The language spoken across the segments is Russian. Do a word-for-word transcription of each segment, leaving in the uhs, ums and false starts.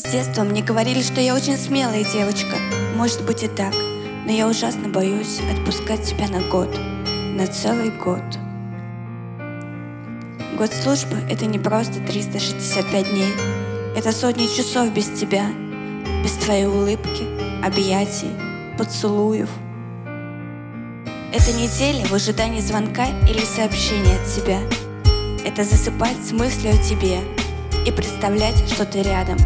С детства мне говорили, что я очень смелая девочка. Может быть и так, но я ужасно боюсь отпускать тебя на год, на целый год. Год службы — это не просто триста шестьдесят пять дней. Это сотни часов без тебя, без твоей улыбки, объятий, поцелуев. Это неделя в ожидании звонка или сообщения от тебя. Это засыпать с мыслью о тебе и представлять, что ты рядом.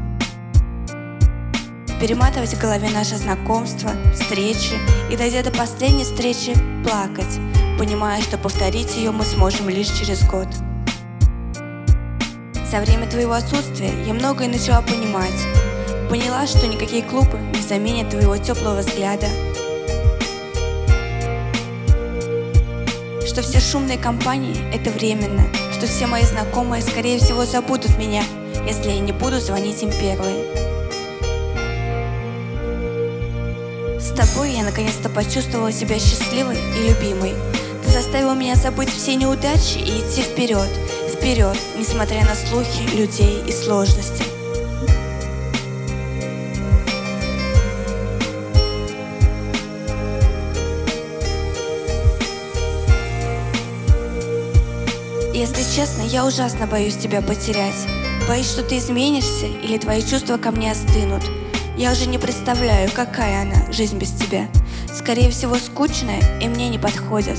Перематывать в голове наше знакомство, встречи и, дойдя до последней встречи, плакать, понимая, что повторить ее мы сможем лишь через год. За время твоего отсутствия я многое начала понимать. Поняла, что никакие клубы не заменят твоего теплого взгляда, что все шумные компании — это временно, что все мои знакомые, скорее всего, забудут меня, если я не буду звонить им первой. С тобой я наконец-то почувствовала себя счастливой и любимой. Ты заставила меня забыть все неудачи и идти вперед, вперед, несмотря на слухи, людей и сложности. Если честно, я ужасно боюсь тебя потерять. Боюсь, что ты изменишься или твои чувства ко мне остынут. Я уже не представляю, какая она, жизнь без тебя. Скорее всего, скучная и мне не подходит.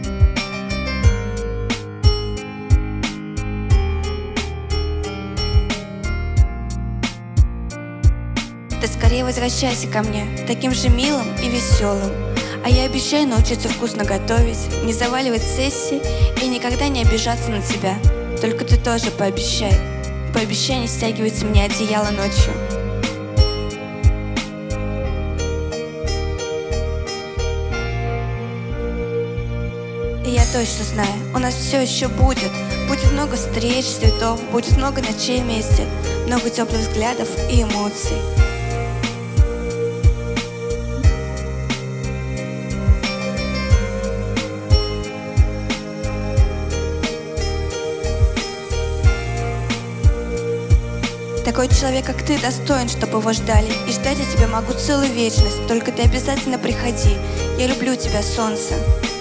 Ты скорее возвращайся ко мне, таким же милым и веселым. А я обещаю научиться вкусно готовить, не заваливать сессии и никогда не обижаться на тебя. Только ты тоже пообещай. Пообещай не стягивать с меня одеяло ночью. И я точно знаю, у нас все еще будет. Будет много встреч, цветов, будет много ночей вместе, много теплых взглядов и эмоций. Такой человек, как ты, достоин, чтобы его ждали. И ждать я тебя могу целую вечность. Только ты обязательно приходи. Я люблю тебя, солнце.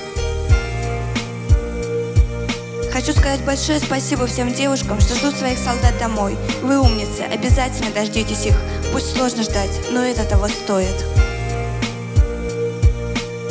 Хочу сказать большое спасибо всем девушкам, что ждут своих солдат домой. Вы умницы, обязательно дождитесь их. Пусть сложно ждать, но это того стоит.